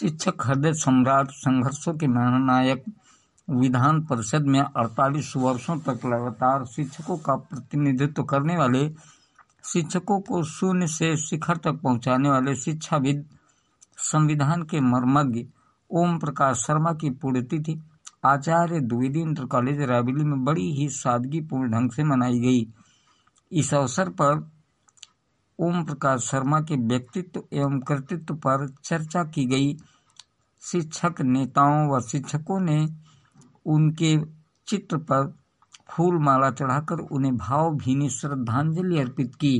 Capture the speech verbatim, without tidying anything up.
शिक्षक हृदय सम्राट, संघर्षों के महानायक, विधान परिषद में अड़तालीस वर्षों तक लगातार शिक्षकों का प्रतिनिधित्व करने वाले, शिक्षकों को शून्य से शिखर तक पहुंचाने वाले शिक्षाविद, संविधान के मर्मज्ञ ओम प्रकाश शर्मा की पुण्यतिथि आचार्य द्विवेदी इंटर कॉलेज रायबरेली में बड़ी ही सादगीपूर्ण ढंग से मनाई गई। इस अवसर पर ओम प्रकाश शर्मा के व्यक्तित्व एवं कृतित्व पर चर्चा की गई। शिक्षक नेताओं व शिक्षकों ने उनके चित्र पर फूल माला चढ़ाकर उन्हें भावभीनी श्रद्धांजलि अर्पित की।